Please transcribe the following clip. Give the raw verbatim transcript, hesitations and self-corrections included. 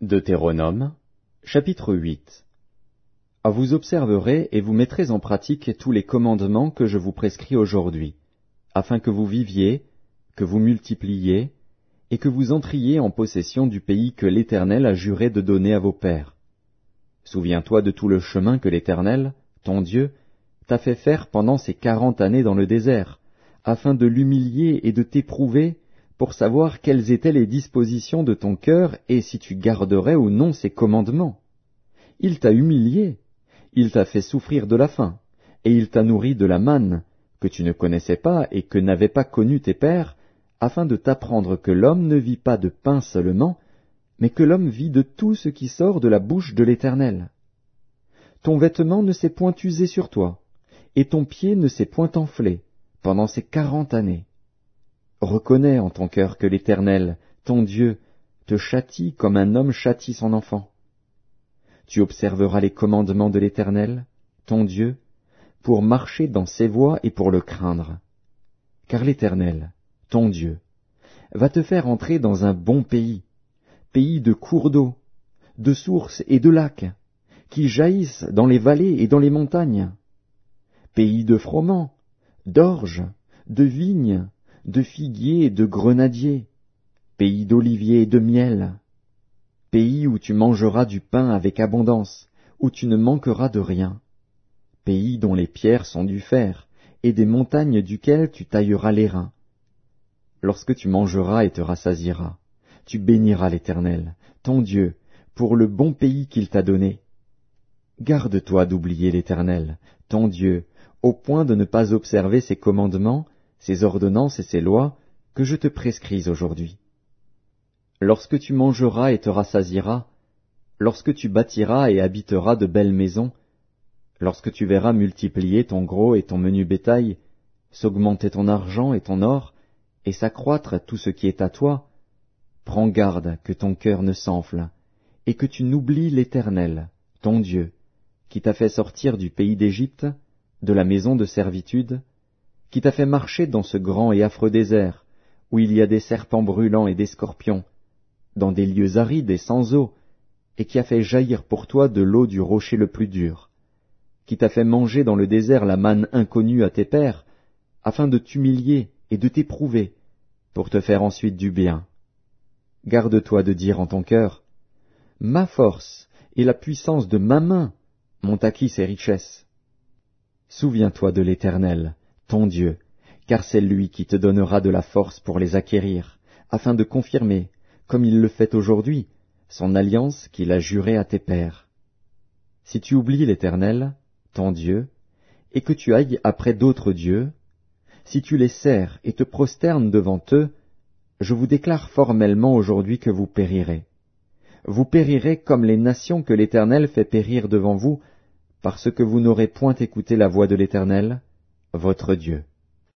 Deutéronome, chapitre huit. À vous observerez et vous mettrez en pratique tous les commandements que je vous prescris aujourd'hui, afin que vous viviez, que vous multipliiez, et que vous entriez en possession du pays que l'Éternel a juré de donner à vos pères. Souviens-toi de tout le chemin que l'Éternel, ton Dieu, t'a fait faire pendant ces quarante années dans le désert, afin de l'humilier et de t'éprouver, pour savoir quelles étaient les dispositions de ton cœur et si tu garderais ou non ses commandements. Il t'a humilié, il t'a fait souffrir de la faim, et il t'a nourri de la manne, que tu ne connaissais pas et que n'avaient pas connu tes pères, afin de t'apprendre que l'homme ne vit pas de pain seulement, mais que l'homme vit de tout ce qui sort de la bouche de l'Éternel. Ton vêtement ne s'est point usé sur toi, et ton pied ne s'est point enflé, pendant ces quarante années. Reconnais en ton cœur que l'Éternel, ton Dieu, te châtie comme un homme châtie son enfant. Tu observeras les commandements de l'Éternel, ton Dieu, pour marcher dans ses voies et pour le craindre. Car l'Éternel, ton Dieu, va te faire entrer dans un bon pays, pays de cours d'eau, de sources et de lacs, qui jaillissent dans les vallées et dans les montagnes, pays de froment, d'orge, de vignes, de figuiers et de grenadiers, pays d'oliviers et de miel, pays où tu mangeras du pain avec abondance, où tu ne manqueras de rien, pays dont les pierres sont du fer, et des montagnes duquel tu tailleras les reins. Lorsque tu mangeras et te rassasieras, tu béniras l'Éternel, ton Dieu, pour le bon pays qu'il t'a donné. Garde-toi d'oublier l'Éternel, ton Dieu, au point de ne pas observer ses commandements, ses ordonnances et ses lois que je te prescris aujourd'hui. Lorsque tu mangeras et te rassasieras, lorsque tu bâtiras et habiteras de belles maisons, lorsque tu verras multiplier ton gros et ton menu bétail, s'augmenter ton argent et ton or, et s'accroître tout ce qui est à toi, prends garde que ton cœur ne s'enfle, et que tu n'oublies l'Éternel, ton Dieu, qui t'a fait sortir du pays d'Égypte, de la maison de servitude, qui t'a fait marcher dans ce grand et affreux désert, où il y a des serpents brûlants et des scorpions, dans des lieux arides et sans eau, et qui a fait jaillir pour toi de l'eau du rocher le plus dur, qui t'a fait manger dans le désert la manne inconnue à tes pères, afin de t'humilier et de t'éprouver, pour te faire ensuite du bien. Garde-toi de dire en ton cœur, « Ma force et la puissance de ma main m'ont acquis ces richesses. » Souviens-toi de l'Éternel, ton Dieu, car c'est lui qui te donnera de la force pour les acquérir, afin de confirmer, comme il le fait aujourd'hui, son alliance qu'il a jurée à tes pères. Si tu oublies l'Éternel, ton Dieu, et que tu ailles après d'autres dieux, si tu les sers et te prosternes devant eux, je vous déclare formellement aujourd'hui que vous périrez. Vous périrez comme les nations que l'Éternel fait périr devant vous, parce que vous n'aurez point écouté la voix de l'Éternel, votre Dieu.